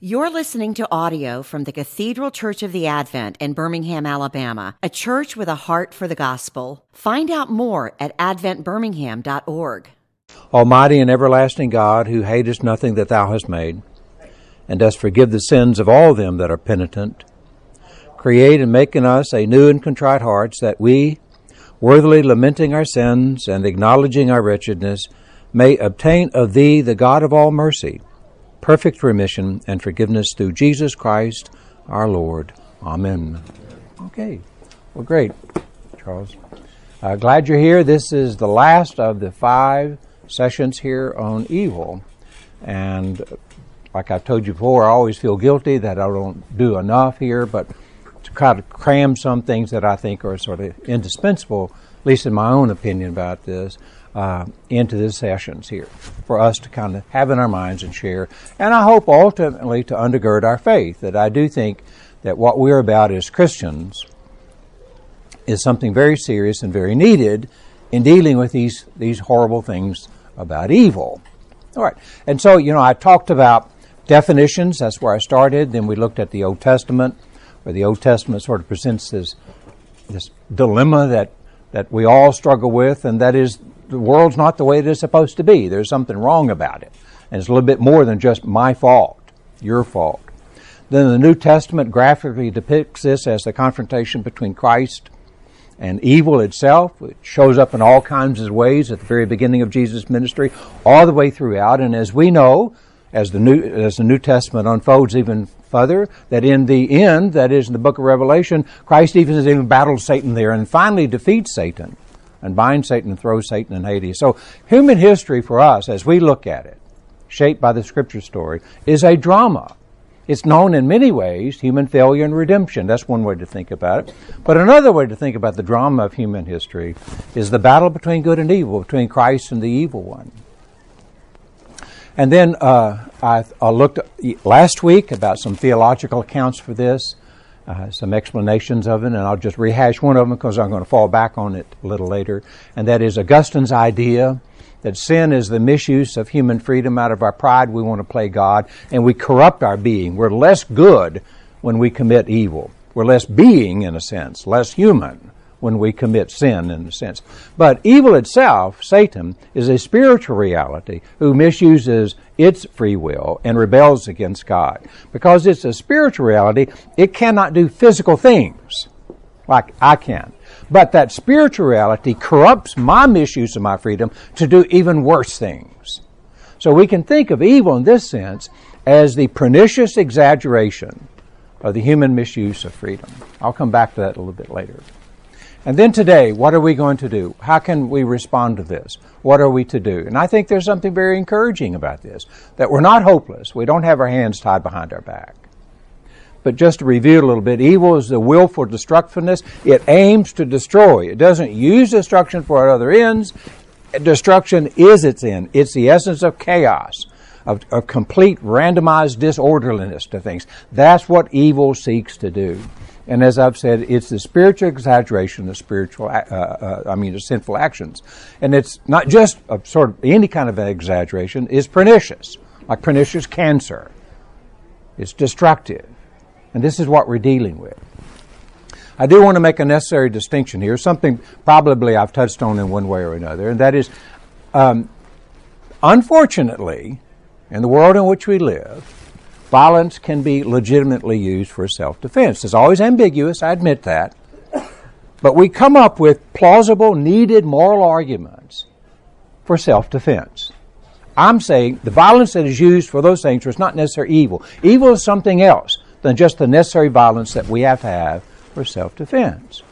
You're listening to audio from the Cathedral Church of the Advent in Birmingham, Alabama, a church with a heart for the gospel. Find out more at adventbirmingham.org. Almighty and everlasting God, who hatest nothing that thou hast made, and dost forgive the sins of all them that are penitent, create and make in us a new and contrite hearts, that we, worthily lamenting our sins and acknowledging our wretchedness, may obtain of thee, the God of all mercy, perfect remission and forgiveness through Jesus Christ our Lord. Amen. Okay. Well, great, Charles. Glad you're here. This is the last of the 5 sessions here on evil. And like I've told you before, I always feel guilty that I don't do enough here, but to try to cram some things that I think are sort of indispensable, at least in my own opinion about this, into the sessions here for us to kind of have in our minds and share. And I hope ultimately to undergird our faith, that I do think that what we're about as Christians is something very serious and very needed in dealing with these horrible things about evil. All right. And so, I talked about definitions. That's where I started. Then we looked at the Old Testament, where the Old Testament sort of presents this dilemma that we all struggle with, and that is the world's not the way it is supposed to be. There's something wrong about it. And it's a little bit more than just my fault, your fault. Then the New Testament graphically depicts this as the confrontation between Christ and evil itself. It shows up in all kinds of ways at the very beginning of Jesus' ministry, all the way throughout. And as we know, as the New Testament unfolds even further, that in the end, that is in the book of Revelation, Christ even battles Satan there and finally defeats Satan and binds Satan and throws Satan in Hades. So human history for us, as we look at it, shaped by the Scripture story, is a drama. It's known in many ways, human failure and redemption. That's one way to think about it. But another way to think about the drama of human history is the battle between good and evil, between Christ and the evil one. And then I looked last week about some theological accounts for this, some explanations of it, and I'll just rehash one of them because I'm going to fall back on it a little later. And that is Augustine's idea that sin is the misuse of human freedom. Out of our pride, we want to play God, and we corrupt our being. We're less good when we commit evil. We're less being, in a sense, less human when we commit sin, in a sense. But evil itself, Satan, is a spiritual reality who misuses its free will and rebels against God. Because it's a spiritual reality, it cannot do physical things like I can. But that spiritual reality corrupts my misuse of my freedom to do even worse things. So we can think of evil in this sense as the pernicious exaggeration of the human misuse of freedom. I'll come back to that a little bit later. And then today, what are we going to do? How can we respond to this? What are we to do? And I think there's something very encouraging about this, that we're not hopeless. We don't have our hands tied behind our back. But just to review a little bit, evil is the willful destructiveness. It aims to destroy. It doesn't use destruction for other ends. Destruction is its end. It's the essence of chaos, of complete randomized disorderliness to things. That's what evil seeks to do. And as I've said, it's the spiritual exaggeration of the sinful actions. And it's not just a sort of any kind of an exaggeration. It's pernicious, like pernicious cancer. It's destructive. And this is what we're dealing with. I do want to make a necessary distinction here, something probably I've touched on in one way or another, and that is, unfortunately, in the world in which we live, violence can be legitimately used for self-defense. It's always ambiguous, I admit that. But we come up with plausible, needed moral arguments for self-defense. I'm saying the violence that is used for those things is not necessarily evil. Evil is something else than just the necessary violence that we have to have for self-defense.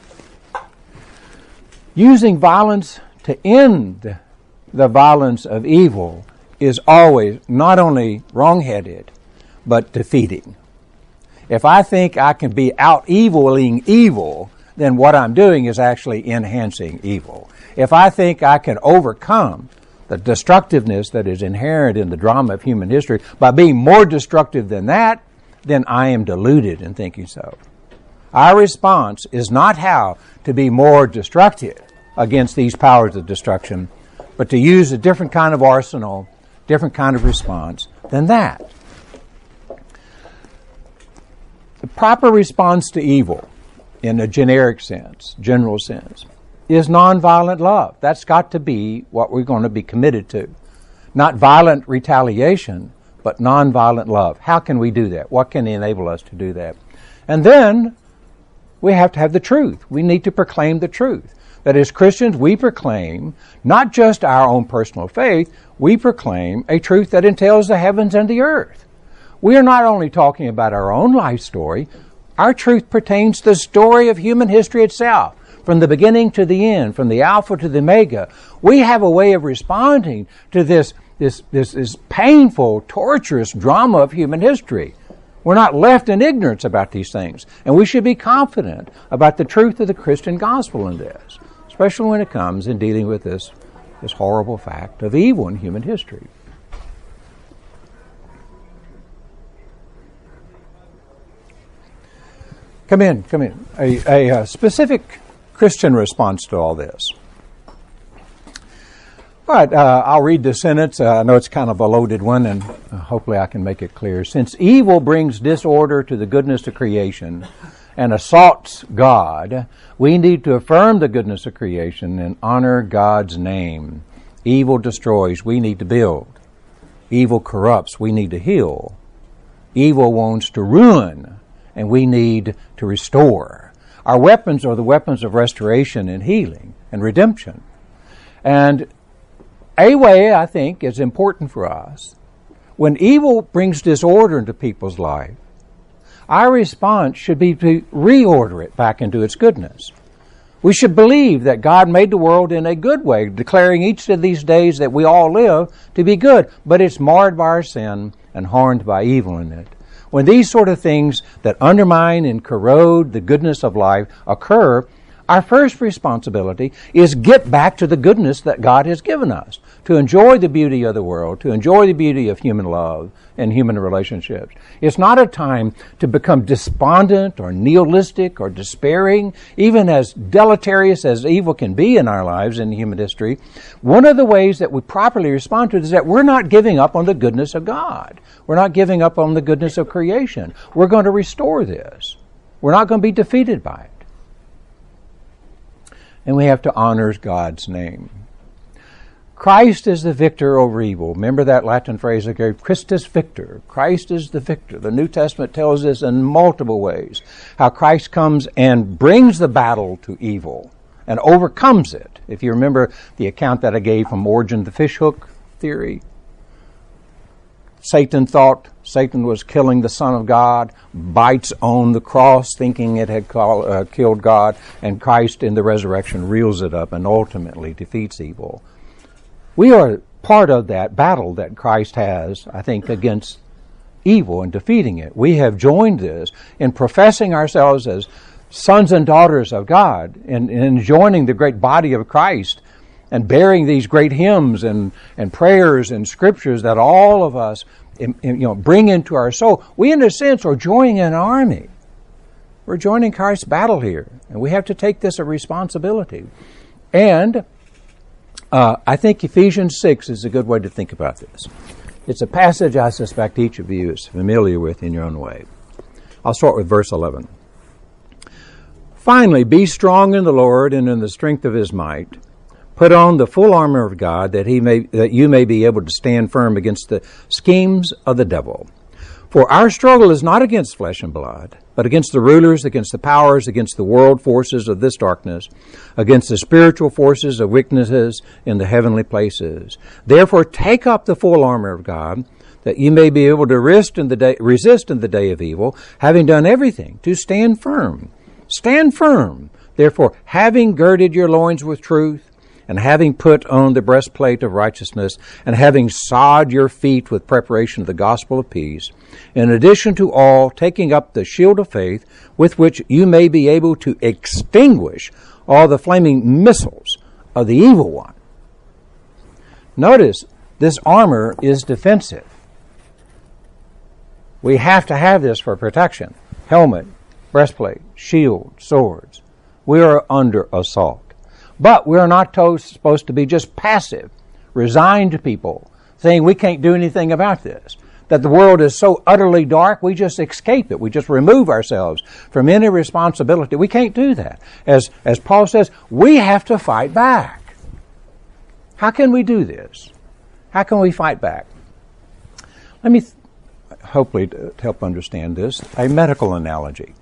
Using violence to end the violence of evil is always not only wrong-headed, but defeating. If I think I can be out-eviling evil, then what I'm doing is actually enhancing evil. If I think I can overcome the destructiveness that is inherent in the drama of human history by being more destructive than that, then I am deluded in thinking so. Our response is not how to be more destructive against these powers of destruction, but to use a different kind of arsenal, different kind of response than that. proper response to evil, in a generic sense, general sense, is nonviolent love. That's got to be what we're going to be committed to. Not violent retaliation, but nonviolent love. How can we do that? What can enable us to do that? And then we have to have the truth. We need to proclaim the truth. That as Christians, we proclaim not just our own personal faith, we proclaim a truth that entails the heavens and the earth. We are not only talking about our own life story, our truth pertains to the story of human history itself, from the beginning to the end, from the Alpha to the Omega. We have a way of responding to this painful, torturous drama of human history. We're not left in ignorance about these things, and we should be confident about the truth of the Christian gospel in this, especially when it comes in dealing with this horrible fact of evil in human history. Come in. A specific Christian response to all this. All right, I'll read the sentence. I know it's kind of a loaded one, and hopefully I can make it clear. Since evil brings disorder to the goodness of creation and assaults God, we need to affirm the goodness of creation and honor God's name. Evil destroys, we need to build. Evil corrupts, we need to heal. Evil wants to ruin, and we need to restore. Our weapons are the weapons of restoration and healing and redemption. And a way, I think, is important for us. When evil brings disorder into people's life, our response should be to reorder it back into its goodness. We should believe that God made the world in a good way, declaring each of these days that we all live to be good, but it's marred by our sin and harmed by evil in it. When these sort of things that undermine and corrode the goodness of life occur, our first responsibility is get back to the goodness that God has given us, to enjoy the beauty of the world, to enjoy the beauty of human love and human relationships. It's not a time to become despondent or nihilistic or despairing, even as deleterious as evil can be in our lives in human history. One of the ways that we properly respond to it is that we're not giving up on the goodness of God. We're not giving up on the goodness of creation. We're going to restore this. We're not going to be defeated by it. And we have to honor God's name. Christ is the victor over evil. Remember that Latin phrase again, Christus Victor. Christ is the victor. The New Testament tells us in multiple ways how Christ comes and brings the battle to evil and overcomes it. If you remember the account that I gave from Origen, the fishhook theory, Satan thought Satan was killing the Son of God, bites on the cross thinking it had killed God, and Christ in the resurrection reels it up and ultimately defeats evil. We are part of that battle that Christ has, I think, against evil and defeating it. We have joined this in professing ourselves as sons and daughters of God and in joining the great body of Christ and bearing these great hymns and prayers and scriptures that all of us bring into our soul. We, in a sense, are joining an army. We're joining Christ's battle here, and we have to take this a responsibility. And I think Ephesians 6 is a good way to think about this. It's a passage I suspect each of you is familiar with in your own way. I'll start with verse 11. Finally, be strong in the Lord and in the strength of his might. Put on the full armor of God that you may be able to stand firm against the schemes of the devil. For our struggle is not against flesh and blood, but against the rulers, against the powers, against the world forces of this darkness, against the spiritual forces of weaknesses in the heavenly places. Therefore, take up the full armor of God, that you may be able to resist in the day of evil, having done everything, to stand firm. Stand firm. Therefore, having girded your loins with truth, and having put on the breastplate of righteousness, and having shod your feet with preparation of the gospel of peace, in addition to all, taking up the shield of faith, with which you may be able to extinguish all the flaming missiles of the evil one. Notice, this armor is defensive. We have to have this for protection. Helmet, breastplate, shield, swords. We are under assault. But we're not supposed to be just passive, resigned people, saying we can't do anything about this. that the world is so utterly dark, we just escape it. We just remove ourselves from any responsibility. We can't do that. As Paul says, we have to fight back. How can we do this? How can we fight back? Let me, hopefully to help understand this, a medical analogy.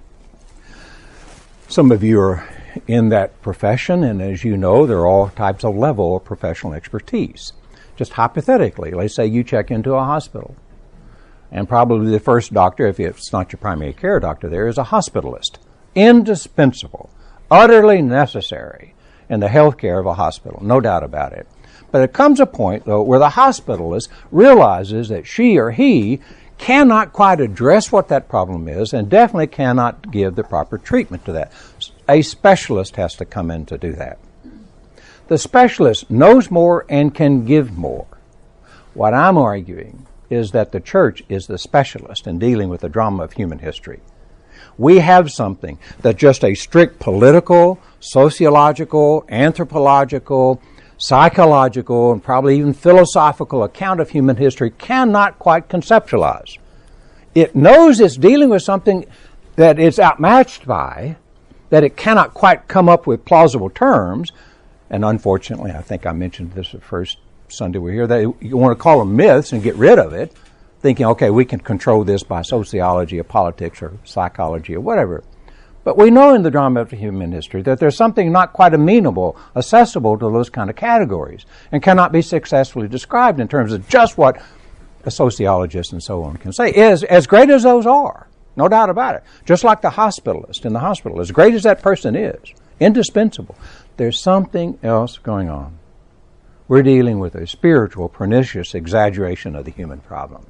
Some of you are in that profession, and as you know, there are all types of level of professional expertise. Just hypothetically, let's say you check into a hospital, and probably the first doctor, if it's not your primary care doctor there, is a hospitalist. Indispensable, utterly necessary in the health care of a hospital, no doubt about it. But it comes a point, though, where the hospitalist realizes that she or he cannot quite address what that problem is and definitely cannot give the proper treatment to that. A specialist has to come in to do that. The specialist knows more and can give more. What I'm arguing is that the church is the specialist in dealing with the drama of human history. We have something that just a strict political, sociological, anthropological, psychological, and probably even philosophical account of human history cannot quite conceptualize. It knows it's dealing with something that it's outmatched by, that it cannot quite come up with plausible terms, and unfortunately, I think I mentioned this the first Sunday we were here, that you want to call them myths and get rid of it, thinking, okay, we can control this by sociology or politics or psychology or whatever. But we know in the drama of human history that there's something not quite amenable, accessible to those kind of categories, and cannot be successfully described in terms of just what a sociologist and so on can say. As great as those are, no doubt about it, just like the hospitalist in the hospital, as great as that person is, indispensable, there's something else going on. We're dealing with a spiritual, pernicious exaggeration of the human problem.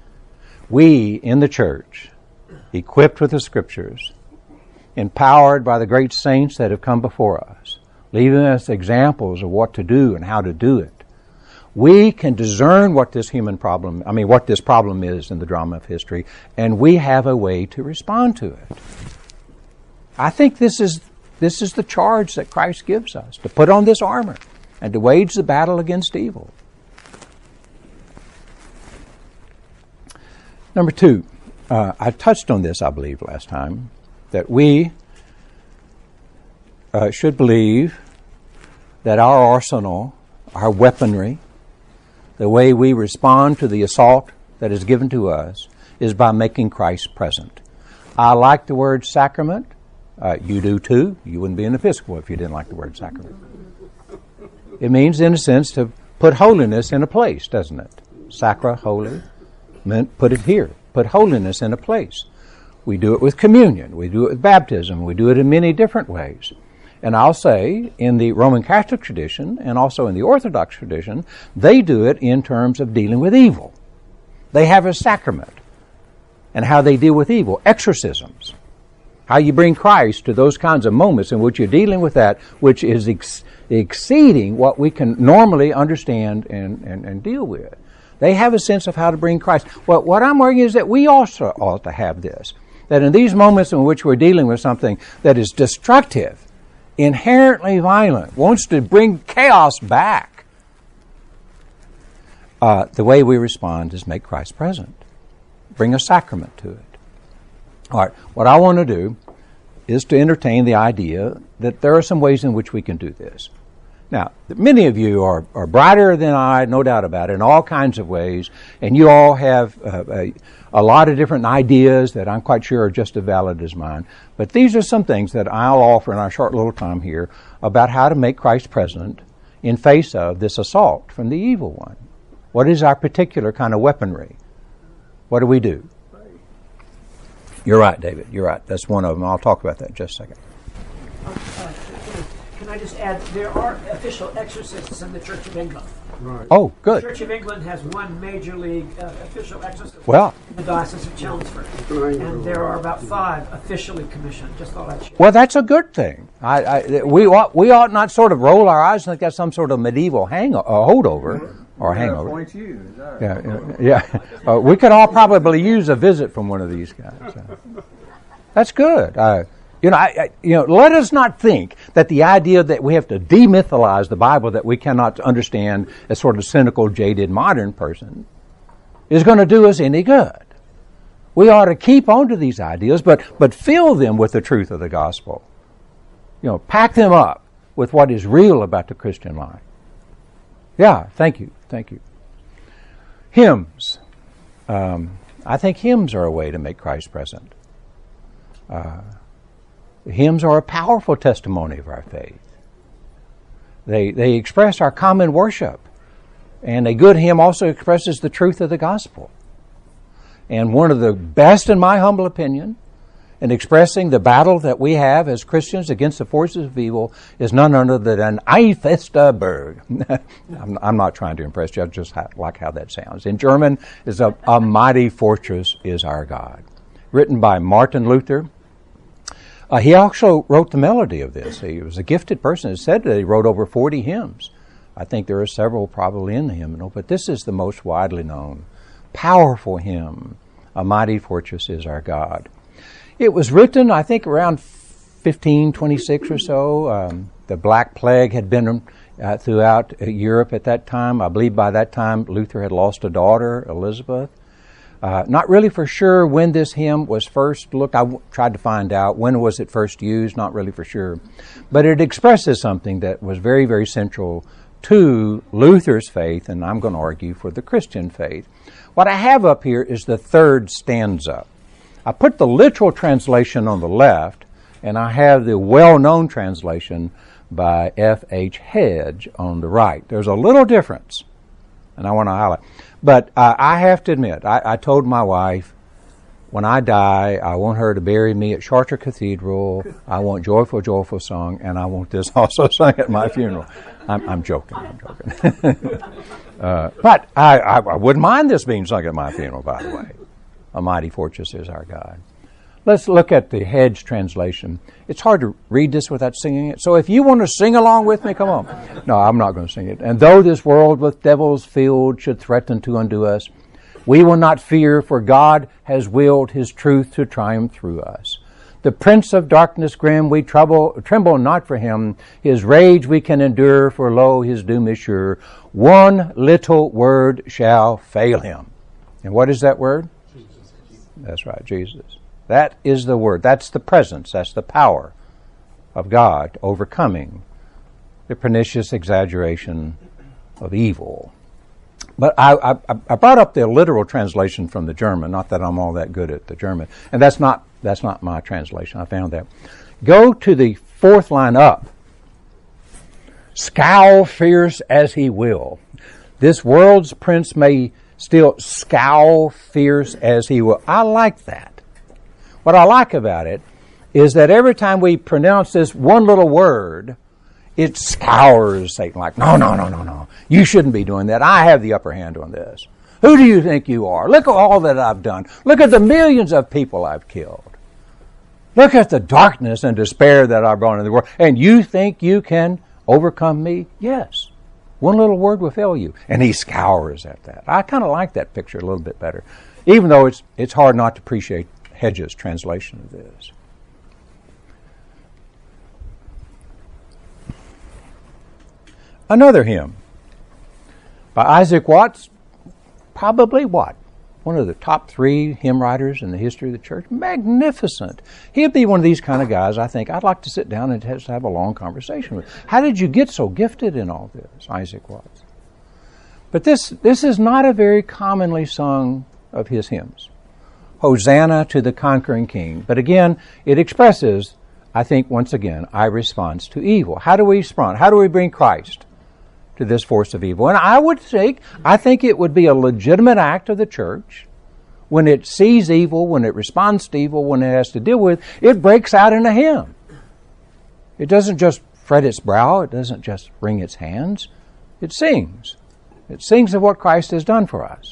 We, in the church, equipped with the Scriptures, empowered by the great saints that have come before us, leaving us examples of what to do and how to do it, we can discern what this what this problem is in the drama of history, and we have a way to respond to it. I think this is the charge that Christ gives us, to put on this armor and to wage the battle against evil. Number two, I touched on this, I believe, last time, that we should believe that our arsenal, our weaponry, the way we respond to the assault that is given to us is by making Christ present. I like the word sacrament. You do too. You wouldn't be an Episcopal if you didn't like the word sacrament. It means, in a sense, to put holiness in a place, doesn't it? Sacra, holy, meant put it here. Put holiness in a place. We do it with communion. We do it with baptism. We do it in many different ways. And I'll say, in the Roman Catholic tradition and also in the Orthodox tradition, they do it in terms of dealing with evil. They have a sacrament. And how they deal with evil. Exorcisms. How you bring Christ to those kinds of moments in which you're dealing with that which is exceeding what we can normally understand and deal with. They have a sense of how to bring Christ. Well, what I'm arguing is that we also ought to have this. That in these moments in which we're dealing with something that is destructive, inherently violent, wants to bring chaos back, the way we respond is make Christ present. Bring a sacrament to it. All right, what I want to do is to entertain the idea that there are some ways in which we can do this. Now, many of you are brighter than I, no doubt about it, in all kinds of ways, and you all have a lot of different ideas that I'm quite sure are just as valid as mine. But these are some things that I'll offer in our short little time here about how to make Christ present in face of this assault from the evil one. What is our particular kind of weaponry? What do we do? You're right, David. You're right. That's one of them. I'll talk about that in just a second. Can I just add, there are official exorcists in the Church of England. Right. Oh, good. The Church of England has one major league official exorcist in the Diocese of Chelmsford. And there are about 5 officially commissioned. Just thought I'd share. Well, that's a good thing. We ought not sort of roll our eyes and think that's some sort of medieval holdover. Or hangover. Yeah. We could all probably use a visit from one of these guys. That's good. Let us not think that the idea that we have to demythalize the Bible that we cannot understand as sort of cynical, jaded, modern person. is going to do us any good. We ought to keep on to these ideas, but fill them with the truth of the gospel. Pack them up with what is real about the Christian life. Yeah, thank you. Hymns. I think hymns are a way to make Christ present. Hymns are a powerful testimony of our faith. They express our common worship. And a good hymn also expresses the truth of the gospel. And one of the best, in my humble opinion, in expressing the battle that we have as Christians against the forces of evil is none other than Ei feste Berg. I'm not trying to impress you, I just like how that sounds. In German, is a mighty fortress is our God. Written by Martin Luther. He also wrote the melody of this. He was a gifted person. It said that he wrote over 40 hymns. I think there are several probably in the hymnal, but this is the most widely known, powerful hymn, A Mighty Fortress is Our God. It was written, I think, around 1526 or so. The Black Plague had been throughout Europe at that time. I believe by that time Luther had lost a daughter, Elizabeth. Not really for sure when this hymn was first looked. I tried to find out when was it first used, not really for sure. But it expresses something that was very, very central to Luther's faith, and I'm going to argue for the Christian faith. What I have up here is the third stanza. I put the literal translation on the left, and I have the well-known translation by F.H. Hedge on the right. There's a little difference, and I want to highlight. But I have to admit, I told my wife, when I die, I want her to bury me at Chartres Cathedral. I want Joyful, Joyful Song, and I want this also sung at my funeral. I'm joking. But I wouldn't mind this being sung at my funeral, by the way. A mighty fortress is our God. Let's look at the Hedge translation. It's hard to read this without singing it. So if you want to sing along with me, come on. No, I'm not going to sing it. And though this world with devils filled should threaten to undo us, we will not fear, for God has willed His truth to triumph through us. The prince of darkness grim, we tremble not for him. His rage we can endure, for lo, his doom is sure. One little word shall fail him. And what is that word? Jesus. That's right, Jesus. That is the word. That's the presence. That's the power of God overcoming the pernicious exaggeration of evil. But I brought up the literal translation from the German, not that I'm all that good at the German. And that's not my translation. I found that. Go to the fourth line up. Scowl fierce as he will. This world's prince may still scowl fierce as he will. I like that. What I like about it is that every time we pronounce this one little word, it scours Satan like, no. You shouldn't be doing that. I have the upper hand on this. Who do you think you are? Look at all that I've done. Look at the millions of people I've killed. Look at the darkness and despair that I've brought into the world. And you think you can overcome me? Yes. One little word will fail you. And he scours at that. I kind of like that picture a little bit better, even though it's hard not to appreciate Hedges' translation of this. Another hymn by Isaac Watts, probably one of the top 3 hymn writers in the history of the church. Magnificent. He'd be one of these kind of guys I think I'd like to sit down and just have a long conversation with. How did you get so gifted in all this, Isaac Watts? But this is not a very commonly sung of his hymns. Hosanna to the conquering King. But again, it expresses, I think, once again, our response to evil. How do we respond? How do we bring Christ to this force of evil? And I think it would be a legitimate act of the church when it sees evil, when it responds to evil, when it has to deal with it, breaks out in a hymn. It doesn't just fret its brow. It doesn't just wring its hands. It sings. It sings of what Christ has done for us.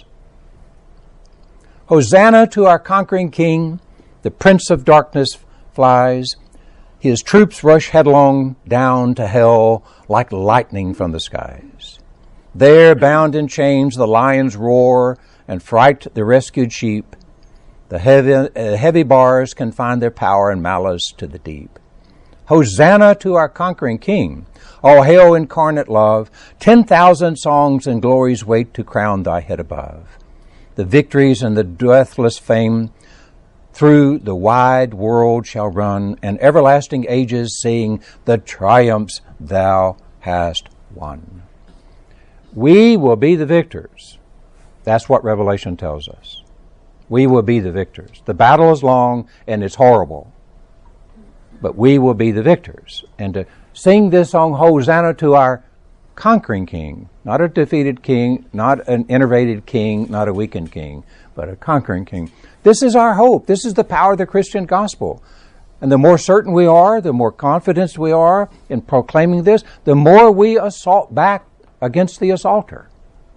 Hosanna to our conquering King. The Prince of Darkness flies. His troops rush headlong down to hell like lightning from the skies. There, bound in chains, the lions roar and fright the rescued sheep. The heavy bars confine their power and malice to the deep. Hosanna to our conquering King. All hail incarnate love. 10,000 songs and glories wait to crown thy head above. the victories and the deathless fame, through the wide world shall run, and everlasting ages sing the triumphs thou hast won. We will be the victors. That's what Revelation tells us. We will be the victors. The battle is long and it's horrible, but we will be the victors. And to sing this song, Hosanna to our conquering King, not a defeated king, not an enervated king, not a weakened king, but a conquering King. This is our hope. This is the power of the Christian gospel. And the more certain we are, the more confident we are in proclaiming this, the more we assault back against the assaulter.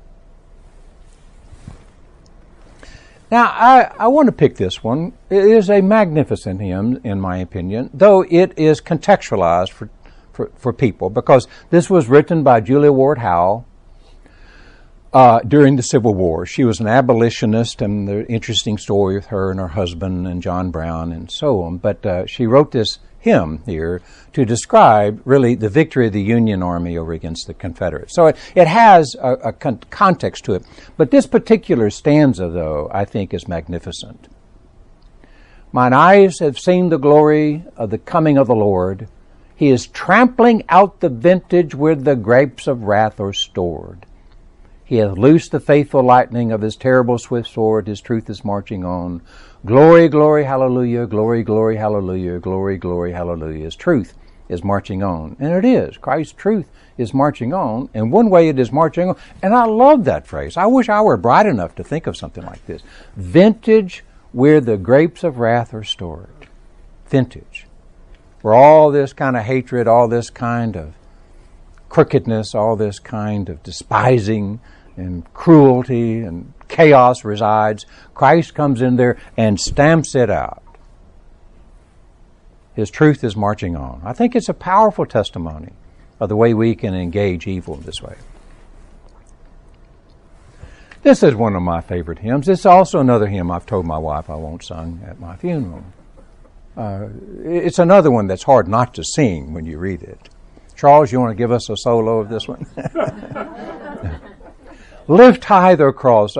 Now, I want to pick this one. It is a magnificent hymn, in my opinion, though it is contextualized for people, because this was written by Julia Ward Howe during the Civil War. She was an abolitionist, and the interesting story with her and her husband and John Brown and so on. But she wrote this hymn here to describe really the victory of the Union Army over against the Confederates. So it has a context to it. But this particular stanza, though, I think is magnificent. Mine eyes have seen the glory of the coming of the Lord. He is trampling out the vintage where the grapes of wrath are stored. He hath loosed the faithful lightning of his terrible swift sword. His truth is marching on. Glory, glory, hallelujah. Glory, glory, hallelujah. Glory, glory, hallelujah. His truth is marching on. And it is. Christ's truth is marching on. And one way it is marching on. And I love that phrase. I wish I were bright enough to think of something like this. Vintage where the grapes of wrath are stored. Vintage. Where all this kind of hatred, all this kind of crookedness, all this kind of despising and cruelty and chaos resides, Christ comes in there and stamps it out. His truth is marching on. I think it's a powerful testimony of the way we can engage evil this way. This is one of my favorite hymns. It's also another hymn I've told my wife I won't sing at my funeral. It's another one that's hard not to sing when you read it. Charles, you want to give us a solo of this one? Lift high the cross.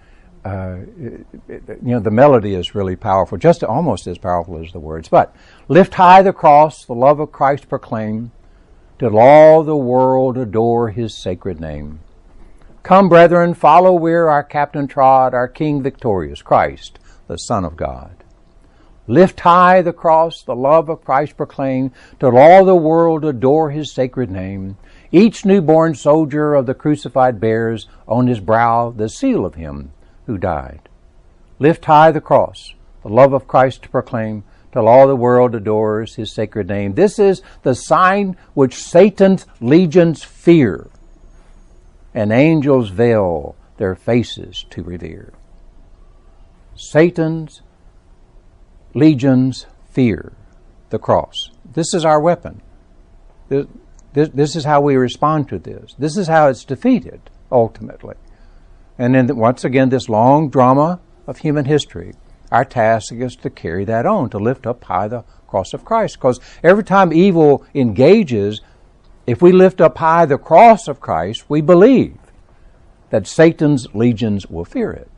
The melody is really powerful, just almost as powerful as the words. But lift high the cross, the love of Christ proclaim, till all the world adore his sacred name. Come, brethren, follow where our captain trod, our King victorious, Christ, the Son of God. Lift high the cross, the love of Christ proclaim, till all the world adore his sacred name. Each newborn soldier of the crucified bears on his brow the seal of him who died. Lift high the cross, the love of Christ to proclaim, till all the world adores his sacred name. This is the sign which Satan's legions fear, and angels veil their faces to revere. Satan's legions fear the cross. This is our weapon. This is how we respond to this. This is how it's defeated, ultimately. And then, once again, this long drama of human history, our task is to carry that on, to lift up high the cross of Christ. Because every time evil engages, if we lift up high the cross of Christ, we believe that Satan's legions will fear it.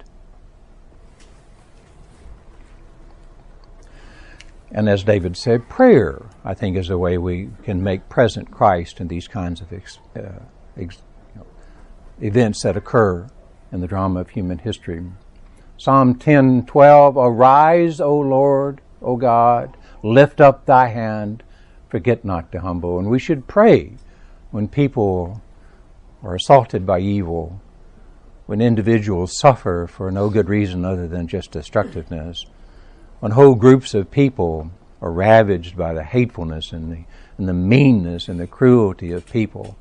And as David said, prayer, I think, is the way we can make present Christ in these kinds of events that occur in the drama of human history. Psalm 10:12, arise, O Lord, O God, lift up thy hand, forget not to humble. And we should pray when people are assaulted by evil, when individuals suffer for no good reason other than just destructiveness, when whole groups of people are ravaged by the hatefulness and the meanness and the cruelty of people.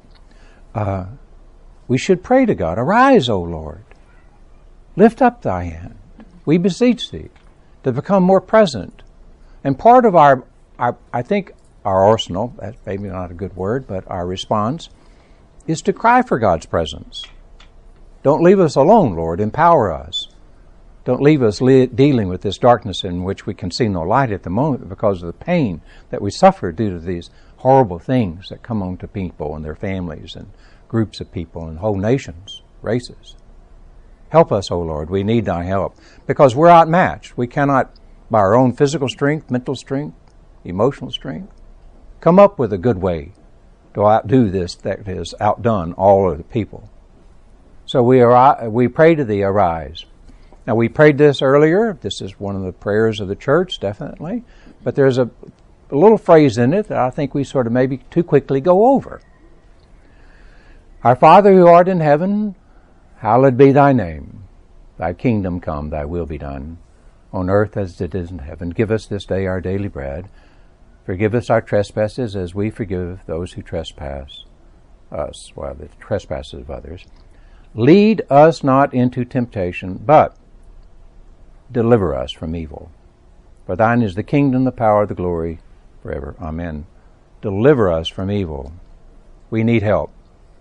We should pray to God, arise, O Lord, lift up thy hand. We beseech thee to become more present. And part of our I think our arsenal, that's maybe not a good word, but our response is to cry for God's presence. Don't leave us alone, Lord, empower us. Don't leave us dealing with this darkness in which we can see no light at the moment because of the pain that we suffer due to these horrible things that come on to people and their families and groups of people and whole nations, races. Help us, O Lord. We need thy help because we're outmatched. We cannot, by our own physical strength, mental strength, emotional strength, come up with a good way to outdo this that has outdone all of the people. So we pray to thee, arise. Now, we prayed this earlier. This is one of the prayers of the church, definitely. But there's a little phrase in it that I think we sort of maybe too quickly go over. Our Father who art in heaven, hallowed be thy name. Thy kingdom come, thy will be done, on earth as it is in heaven. Give us this day our daily bread. Forgive us our trespasses as we forgive those who trespass us, while the trespasses of others. Lead us not into temptation, but deliver us from evil. For thine is the kingdom, the power, the glory, forever. Amen. Deliver us from evil. We need help.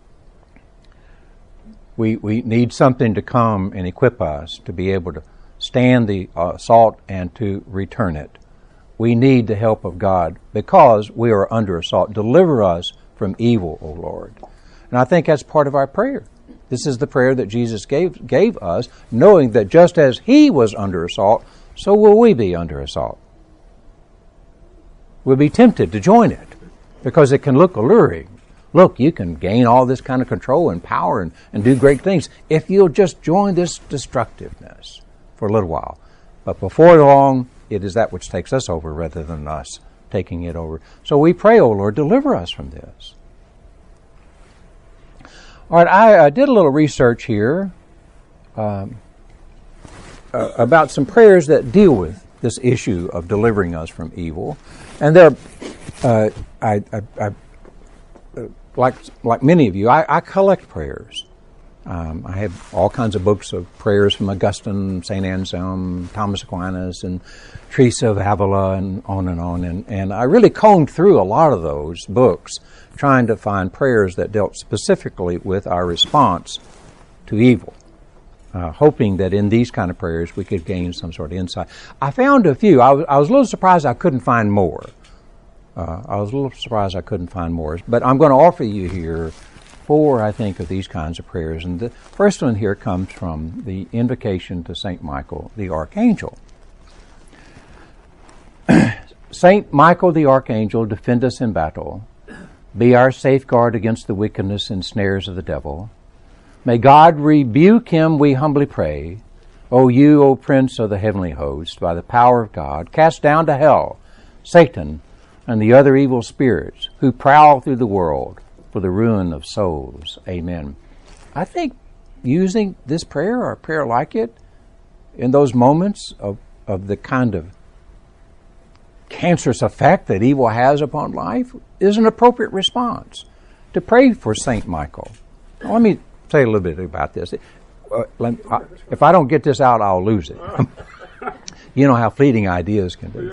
We need something to come and equip us to be able to stand the assault and to return it. We need the help of God because we are under assault. Deliver us from evil, O Lord. And I think that's part of our prayer. This is the prayer that Jesus gave us, knowing that just as he was under assault, so will we be under assault. We'll be tempted to join it because it can look alluring. Look, you can gain all this kind of control and power and do great things if you'll just join this destructiveness for a little while. But before long, it is that which takes us over rather than us taking it over. So we pray, O Lord, deliver us from this. All right, I did a little research here about some prayers that deal with this issue of delivering us from evil. And there, like many of you, I collect prayers. I have all kinds of books of prayers from Augustine, St. Anselm, Thomas Aquinas, and Teresa of Avila, and on. And I really combed through a lot of those books trying to find prayers that dealt specifically with our response to evil, hoping that in these kind of prayers we could gain some sort of insight. I found a few. I was a little surprised I couldn't find more. But I'm going to offer you here 4, I think, of these kinds of prayers. And the first one here comes from the invocation to St. Michael the Archangel. St. Michael the Archangel, defend us in battle. Be our safeguard against the wickedness and snares of the devil. May God rebuke him, we humbly pray. O you, O Prince of the heavenly host, by the power of God, cast down to hell Satan and the other evil spirits who prowl through the world for the ruin of souls. Amen. I think using this prayer or a prayer like it in those moments of the kind of cancerous effect that evil has upon life is an appropriate response to pray for St. Michael. Now, let me say a little bit about this. If I don't get this out, I'll lose it. You know how fleeting ideas can be.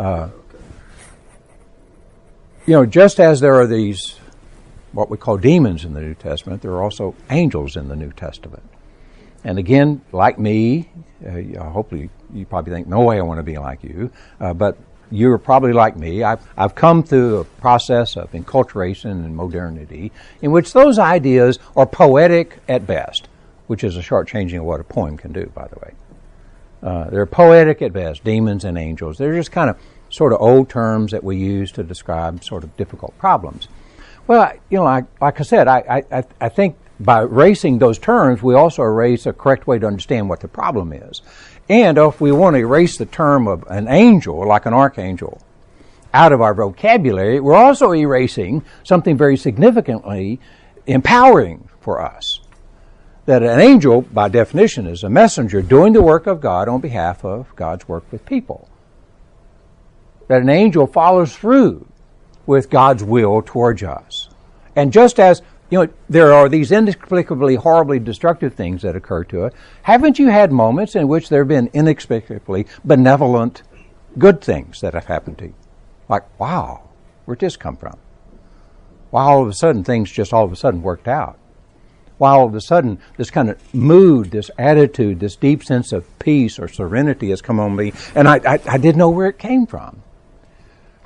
Just as there are these, what we call demons in the New Testament, there are also angels in the New Testament. And again, like me, hopefully you probably think, no way I want to be like you, but you're probably like me. I've come through a process of enculturation and modernity in which those ideas are poetic at best, which is a short-changing of what a poem can do, by the way. They're poetic at best, demons and angels. They're just kind of sort of old terms that we use to describe sort of difficult problems. Well, like I said, I think by erasing those terms, we also erase a correct way to understand what the problem is. And if we want to erase the term of an angel, like an archangel, out of our vocabulary, we're also erasing something very significantly empowering for us. That an angel, by definition, is a messenger doing the work of God on behalf of God's work with people. That an angel follows through with God's will towards us. And just as there are these inexplicably, horribly destructive things that occur to us, haven't you had moments in which there have been inexplicably benevolent, good things that have happened to you? Like, wow, where'd this come from? Why all of a sudden things just all of a sudden worked out? Why all of a sudden this kind of mood, this attitude, this deep sense of peace or serenity has come on me, and I didn't know where it came from.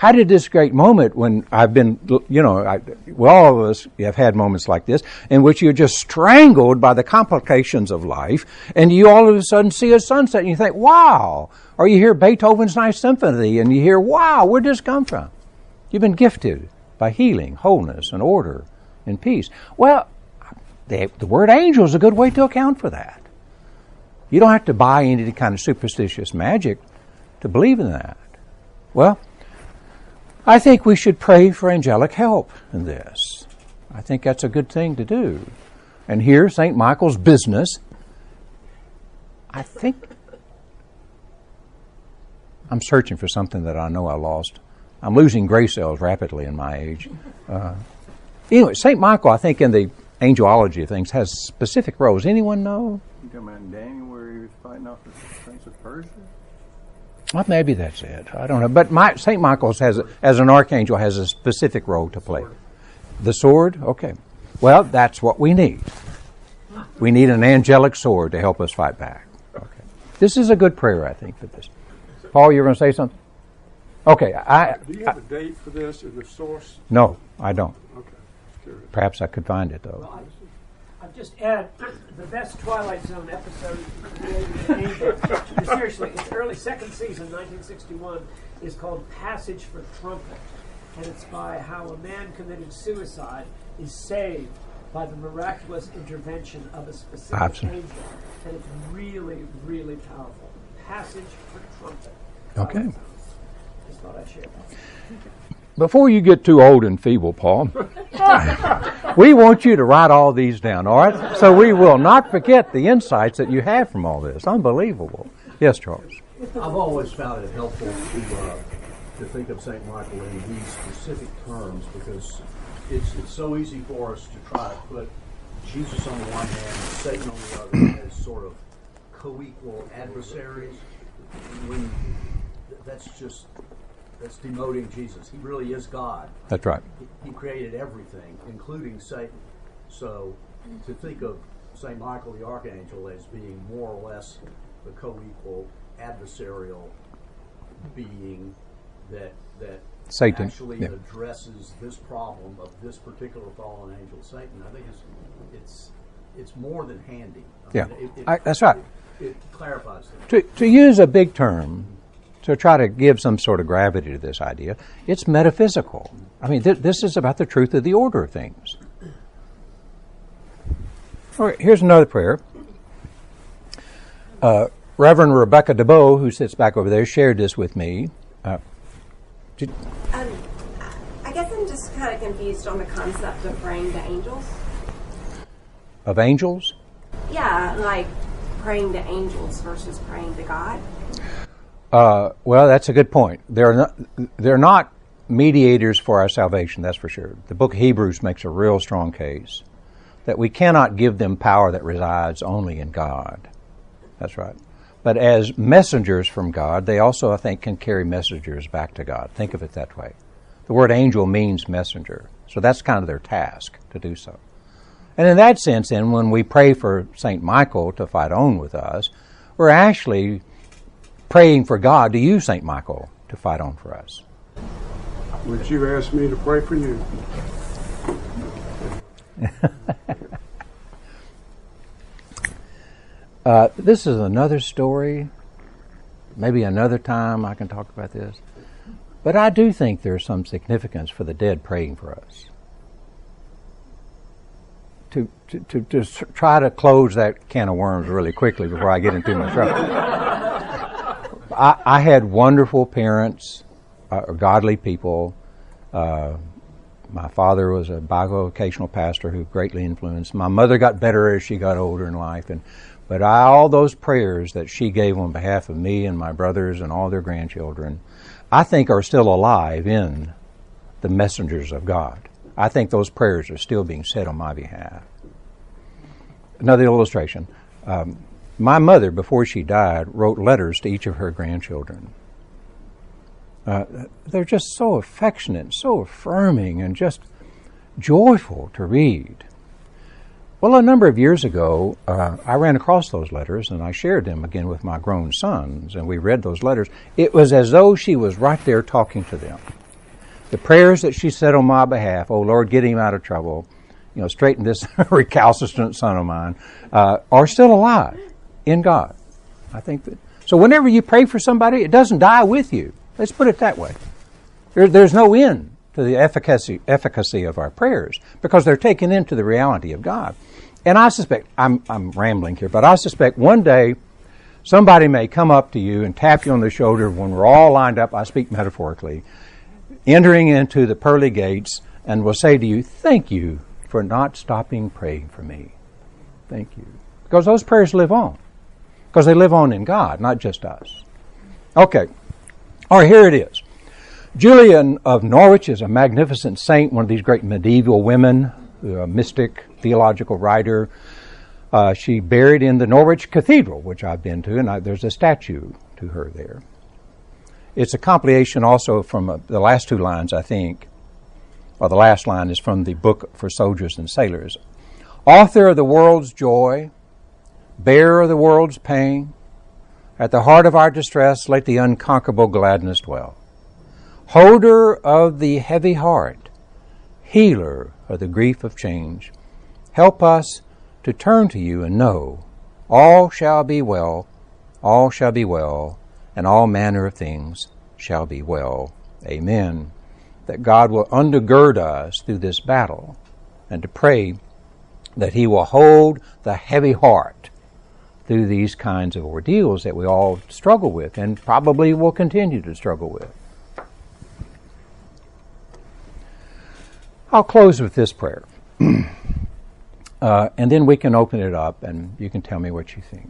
How did this great moment when I've been, all of us have had moments like this in which you're just strangled by the complications of life, and you all of a sudden see a sunset and you think, wow. Or you hear Beethoven's Ninth Symphony and you hear, wow, where'd this come from? You've been gifted by healing, wholeness, and order and peace. Well, the word angel is a good way to account for that. You don't have to buy any kind of superstitious magic to believe in that. Well, I think we should pray for angelic help in this. I think that's a good thing to do. And here, St. Michael's business, I think I'm searching for something that I know I lost. I'm losing gray cells rapidly in my age. Anyway, St. Michael, I think in the angelology of things, has specific roles. Anyone know? You talking about Daniel where he was fighting off the Prince of Persia? Well, maybe that's it. I don't know. But St. Michael's as an archangel, has a specific role to play. The sword? Okay. Well, that's what we need. We need an angelic sword to help us fight back. Okay. This is a good prayer, I think, for this. Paul, you're going to say something? Okay. Do you have a date for this in the source? No, I don't. Okay. Curious. Perhaps I could find it, though. Well, I've just added the best Twilight Zone episode created in England. Seriously, its early second season, 1961, is called Passage for Trumpet. And it's by how a man committed suicide is saved by the miraculous intervention of a specific angel. And it's really, really powerful. Passage for Trumpet. Okay. Just thought I'd share that. Before you get too old and feeble, Paul, we want you to write all these down, all right? So we will not forget the insights that you have from all this. Unbelievable. Yes, Charles. I've always found it helpful to think of St. Michael in these specific terms because it's so easy for us to try to put Jesus on the one hand and Satan on the other as sort of co-equal adversaries. When that's demoting Jesus. He really is God. That's right. He created everything, including Satan. So to think of St. Michael the Archangel as being more or less the co-equal adversarial being that Satan actually addresses this problem of this particular fallen angel, Satan, I think it's more than handy. That's right. It clarifies things. To use a big term, to try to give some sort of gravity to this idea, it's metaphysical. I mean, this is about the truth of the order of things. All right, here's another prayer. Reverend Rebecca DeBow, who sits back over there, shared this with me. I guess I'm just kind of confused on the concept of praying to angels. Of angels? Yeah, like praying to angels versus praying to God. Well, that's a good point. They're not mediators for our salvation, that's for sure. The book of Hebrews makes a real strong case that we cannot give them power that resides only in God. That's right. But as messengers from God, they also, I think, can carry messengers back to God. Think of it that way. The word angel means messenger. So that's kind of their task to do so. And in that sense, then, when we pray for St. Michael to fight on with us, we're actually praying for God to use St. Michael to fight on for us. Would you ask me to pray for you? This is another story. Maybe another time I can talk about this. But I do think there's some significance for the dead praying for us. To try to close that can of worms really quickly before I get into my trouble. I had wonderful parents, godly people. My father was a bivocational pastor who greatly influenced. My mother got better as she got older in life, but all those prayers that she gave on behalf of me and my brothers and all their grandchildren, I think are still alive in the messengers of God. I think those prayers are still being said on my behalf. Another illustration. My mother, before she died, wrote letters to each of her grandchildren. They're just so affectionate, so affirming, and just joyful to read. Well, a number of years ago, I ran across those letters, and I shared them again with my grown sons, and we read those letters. It was as though she was right there talking to them. The prayers that she said on my behalf, oh Lord, get him out of trouble, straighten this recalcitrant son of mine, are still alive in God. I think that. So whenever you pray for somebody, it doesn't die with you. Let's put it that way. There's no end to the efficacy of our prayers because they're taken into the reality of God. And I suspect, I'm rambling here, but I suspect one day somebody may come up to you and tap you on the shoulder when we're all lined up, I speak metaphorically, entering into the pearly gates, and will say to you, thank you for not stopping praying for me. Thank you. Because those prayers live on. Because they live on in God, not just us. Okay. All right, here it is. Julian of Norwich is a magnificent saint, one of these great medieval women, a mystic, theological writer. She buried in the Norwich Cathedral, which I've been to, and there's a statue to her there. It's a compilation also from the last two lines, I think, or the last line is from the book for soldiers and sailors. Author of the world's joy, bearer of the world's pain, at the heart of our distress let the unconquerable gladness dwell. Holder of the heavy heart, healer of the grief of change, help us to turn to you and know all shall be well, and all manner of things shall be well. Amen. That God will undergird us through this battle, and to pray that He will hold the heavy heart through these kinds of ordeals that we all struggle with and probably will continue to struggle with. I'll close with this prayer. And then we can open it up and you can tell me what you think.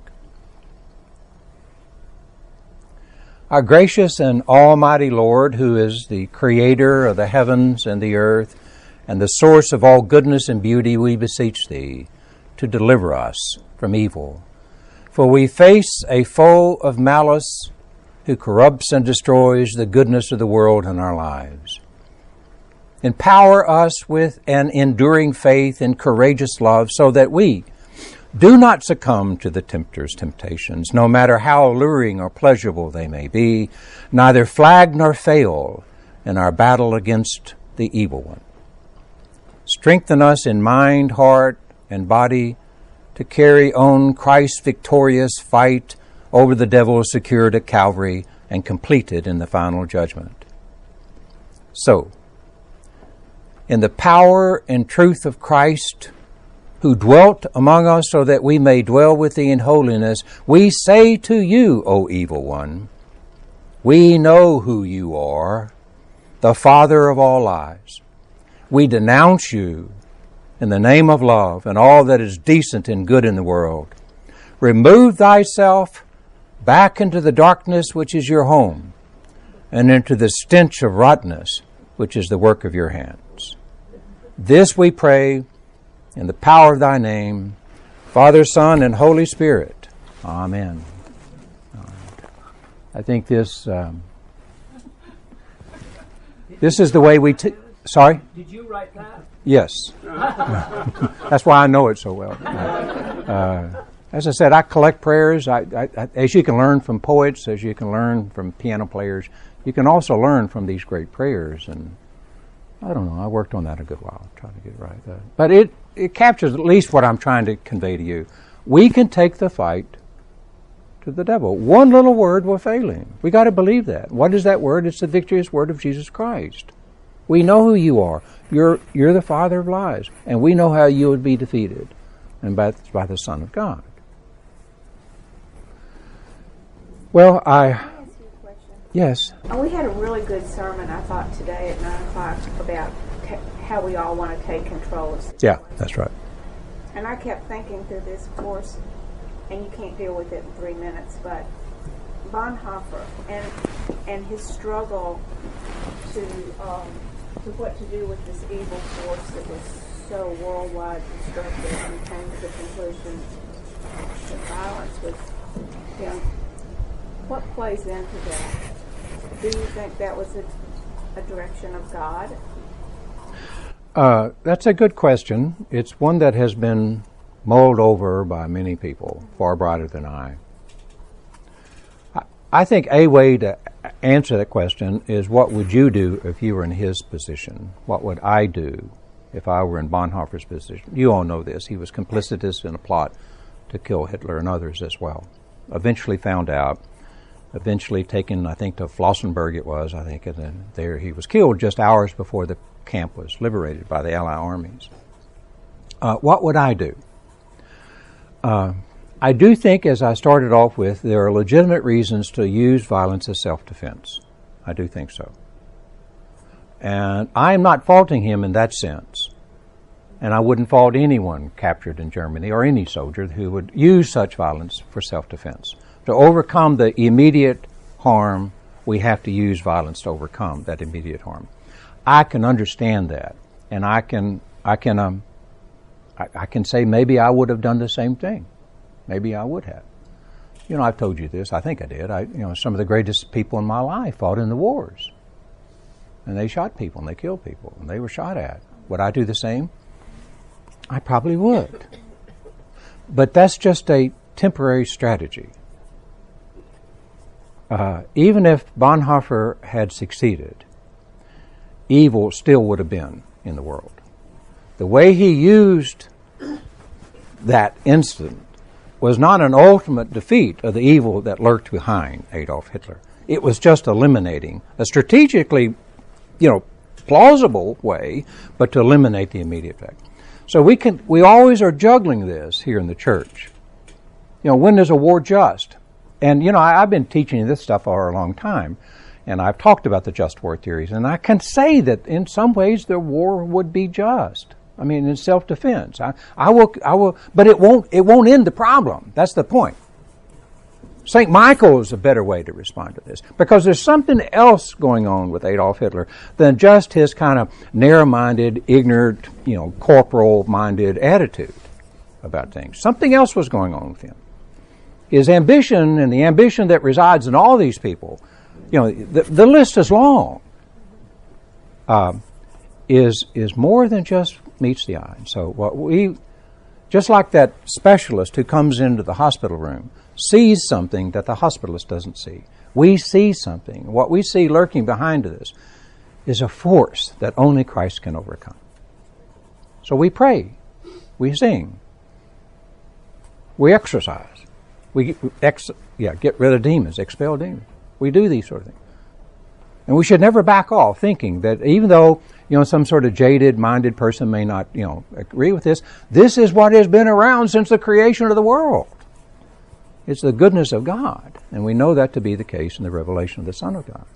Our gracious and almighty Lord, who is the creator of the heavens and the earth and the source of all goodness and beauty, we beseech Thee to deliver us from evil. For we face a foe of malice who corrupts and destroys the goodness of the world in our lives. Empower us with an enduring faith and courageous love so that we do not succumb to the tempter's temptations, no matter how alluring or pleasurable they may be, neither flag nor fail in our battle against the evil one. Strengthen us in mind, heart, and body to carry on Christ's victorious fight over the devil secured at Calvary and completed in the final judgment. So, in the power and truth of Christ, who dwelt among us so that we may dwell with Thee in holiness, we say to you, O evil one, we know who you are, the father of all lies. We denounce you in the name of love and all that is decent and good in the world. Remove thyself back into the darkness which is your home, and into the stench of rottenness which is the work of your hands. This we pray in the power of Thy name, Father, Son, and Holy Spirit. Amen. I think this is the way we... Sorry? Did you write that? Yes. That's why I know it so well. As I said, I collect prayers. As you can learn from poets, as you can learn from piano players, you can also learn from these great prayers. And I don't know, I worked on that a good while, trying to get it right. But it captures at least what I'm trying to convey to you. We can take the fight to the devil. One little word will fail him. We got to believe that. What is that word? It's the victorious word of Jesus Christ. We know who you are. You're the father of lies, and we know how you would be defeated, and by the Son of God. Well, Can I ask you a question? Yes. We had a really good sermon, I thought, today at 9 o'clock about how we all want to take control of situations. Yeah, that's right. And I kept thinking through this course, and you can't deal with it in 3 minutes, but Bonhoeffer and his struggle to what to do with this evil force that was so worldwide destructive, and came to the conclusion that violence was him. What plays into that? Do you think that was a direction of God? That's a good question. It's one that has been mulled over by many people, far brighter than I. I think a way to answer that question is, what would you do if you were in his position? What would I do if I were in Bonhoeffer's position? You all know this. He was complicitous in a plot to kill Hitler and others as well. Eventually found out, eventually taken, I think, to Flossenburg it was, I think, and then there he was killed just hours before the camp was liberated by the Allied armies. What would I do? I do think, as I started off with, there are legitimate reasons to use violence as self-defense. I do think so. And I am not faulting him in that sense. And I wouldn't fault anyone captured in Germany or any soldier who would use such violence for self-defense. To overcome the immediate harm, we have to use violence to overcome that immediate harm. I can understand that, and I can say maybe I would have done the same thing. Maybe I would have. You know, I've told you this. I think I did. Some of the greatest people in my life fought in the wars, and they shot people and they killed people and they were shot at. Would I do the same? I probably would. But that's just a temporary strategy. Even if Bonhoeffer had succeeded, evil still would have been in the world. The way he used that incident was not an ultimate defeat of the evil that lurked behind Adolf Hitler. It was just eliminating a strategically, plausible way, but to eliminate the immediate effect. So we always are juggling this here in the church. When is a war just? And, I've been teaching this stuff for a long time, and I've talked about the just war theories, and I can say that in some ways the war would be just. I mean, in self-defense. I will, but it won't end the problem. That's the point. St. Michael is a better way to respond to this, because there's something else going on with Adolf Hitler than just his kind of narrow-minded, ignorant, corporal-minded attitude about things. Something else was going on with him. His ambition, and the ambition that resides in all these people, the list is long, is more than just meets the eye. So just like that specialist who comes into the hospital room, sees something that the hospitalist doesn't see. We see something. What we see lurking behind this is a force that only Christ can overcome. So we pray, we sing, we exercise, we get rid of demons, expel demons. We do these sort of things. And we should never back off thinking that even though, some sort of jaded-minded person may not, agree with this, this is what has been around since the creation of the world. It's the goodness of God. And we know that to be the case in the revelation of the Son of God.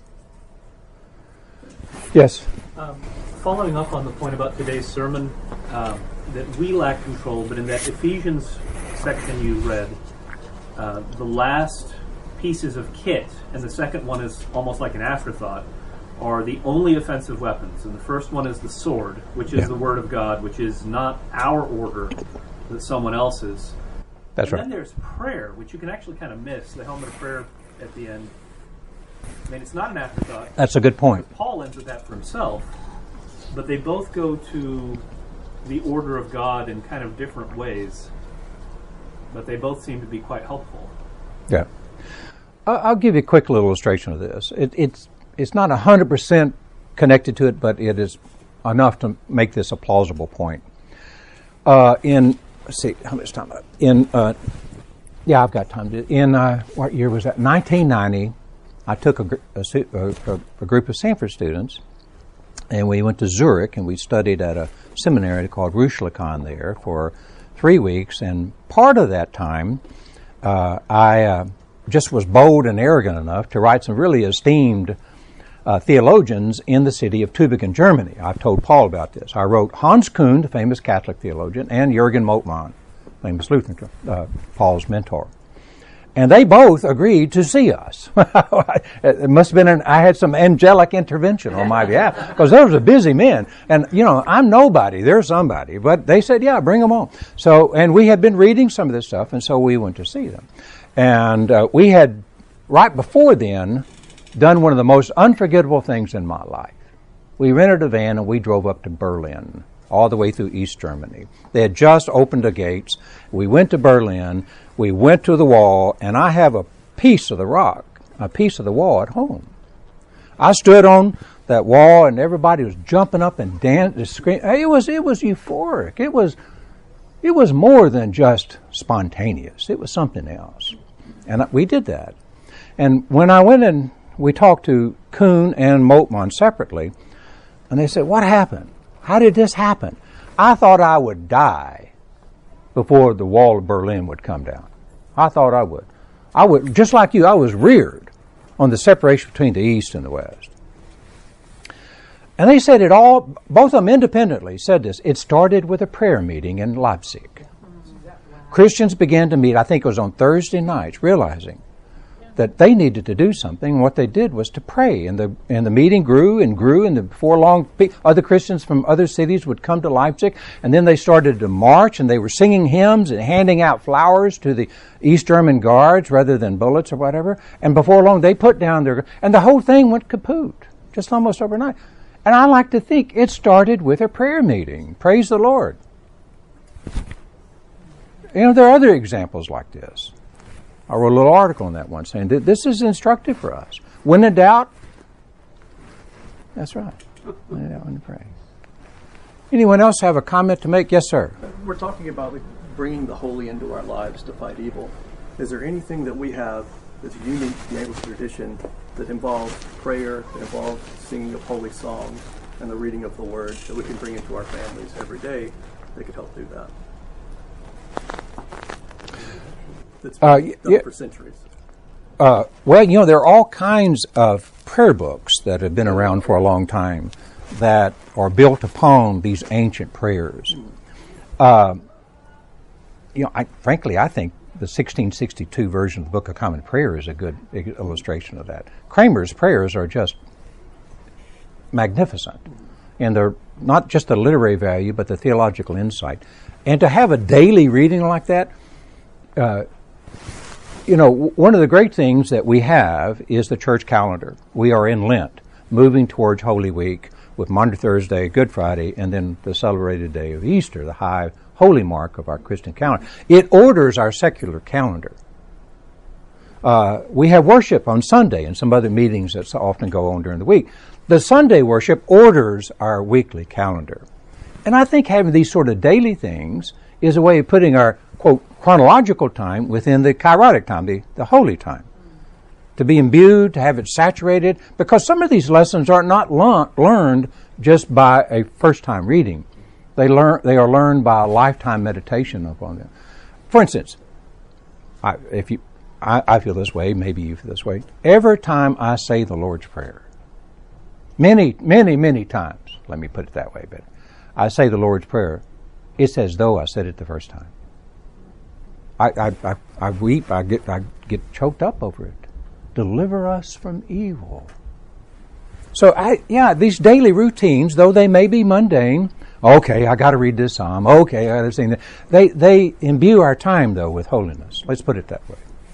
Yes? Following up on the point about today's sermon, that we lack control, but in that Ephesians section you read, the last pieces of kit, and the second one is almost like an afterthought, are the only offensive weapons. And the first one is the sword, which is the Word of God, which is not our order, but someone else's. That's right. And then there's prayer, which you can actually kind of miss, the helmet of prayer at the end. I mean, it's not an afterthought. That's a good point. Paul ends with that for himself, but they both go to the order of God in kind of different ways, but they both seem to be quite helpful. Yeah. I'll give you a quick little illustration of this. It's not 100% connected to it, but it is enough to make this a plausible point. Let's see, how much time? I've got time. What year was that? 1990. I took a group of Sanford students, and we went to Zurich, and we studied at a seminary called Ruschlikon there for 3 weeks. And part of that time, I just was bold and arrogant enough to write some really esteemed theologians in the city of Tübingen, Germany. I've told Paul about this. I wrote Hans Kuhn, the famous Catholic theologian, and Jürgen Moltmann, famous Lutheran, Paul's mentor. And they both agreed to see us. It must have been I had some angelic intervention on my behalf, because those are busy men. And, I'm nobody. They're somebody. But they said, yeah, bring them on. So, and we had been reading some of this stuff, and so we went to see them. And we had, right before then, done one of the most unforgettable things in my life. We rented a van and we drove up to Berlin, all the way through East Germany. They had just opened the gates. We went to Berlin. We went to the wall, and I have a piece of the rock a piece of the wall at home. I stood on that wall, and everybody was jumping up and dancing, screaming. It was euphoric. It was more than just spontaneous. It was something else, and we did that. And when I went and we talked to Kuhn and Moltmann separately, and they said, "What happened? How did this happen?" I thought I would die before the wall of Berlin would come down. I thought I would. I would, just like you, I was reared on the separation between the East and the West. And they said it all, both of them independently said this. It started with a prayer meeting in Leipzig. Christians began to meet, I think it was on Thursday nights, realizing that they needed to do something. And what they did was to pray. And the meeting grew and grew, and before long, other Christians from other cities would come to Leipzig. And then they started to march, and they were singing hymns and handing out flowers to the East German guards rather than bullets or whatever. And before long, they put down and the whole thing went kaput, just almost overnight. And I like to think it started with a prayer meeting. Praise the Lord. There are other examples like this. I wrote a little article on that one saying that this is instructive for us. When in doubt, that's right. When in doubt, when to pray. Anyone else have a comment to make? Yes, sir. We're talking about bringing the holy into our lives to fight evil. Is there anything that we have that's unique to the Anglican tradition that involves prayer, that involves singing of holy songs and the reading of the Word that we can bring into our families every day that could help do that? That's been done for centuries. Well, there are all kinds of prayer books that have been around for a long time that are built upon these ancient prayers. Frankly, I think the 1662 version of the Book of Common Prayer is a good illustration of that. Kramer's prayers are just magnificent, and they're not just the literary value, but the theological insight. And to have a daily reading like that, one of the great things that we have is the church calendar. We are in Lent, moving towards Holy Week with Maundy Thursday, Good Friday, and then the celebrated day of Easter, the high holy mark of our Christian calendar. It orders our secular calendar. We have worship on Sunday and some other meetings that often go on during the week. The Sunday worship orders our weekly calendar. And I think having these sort of daily things is a way of putting our, quote, chronological time within the kairotic time, the holy time. To be imbued, to have it saturated, because some of these lessons are not learned just by a first-time reading. They are learned by a lifetime meditation upon them. For instance, I feel this way, maybe you feel this way. Every time I say the Lord's Prayer, many, many, many times, let me put it that way, but I say the Lord's Prayer, it's as though I said it the first time. I weep, I get choked up over it. Deliver us from evil. So these daily routines, though they may be mundane, okay, I got to read this psalm. Okay, I got to sing that. They imbue our time, though, with holiness. Let's put it that way.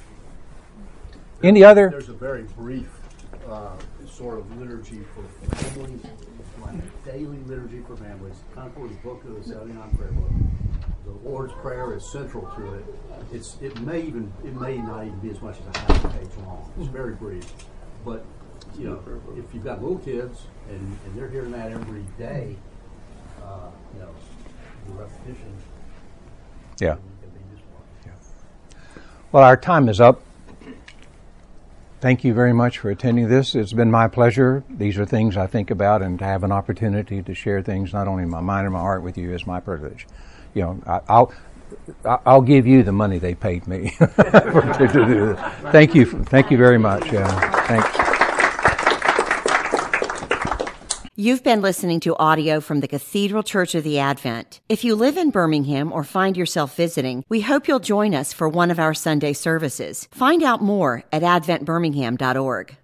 Any other? There's a very brief sort of liturgy for families, like a daily liturgy for families. Concord's book of the 79 Prayer Book. The Lord's Prayer is central to it. It may not even be as much as a half a page long. It's very brief, but if you've got little kids and they're hearing that every day, the repetition. Yeah. Well, our time is up. Thank you very much for attending this. It's been my pleasure. These are things I think about, and to have an opportunity to share things not only in my mind and my heart with you is my privilege. I'll give you the money they paid me to do this. Thank you. Thank you very much. Thanks. You've been listening to audio from the Cathedral Church of the Advent. If you live in Birmingham or find yourself visiting, we hope you'll join us for one of our Sunday services. Find out more at adventbirmingham.org.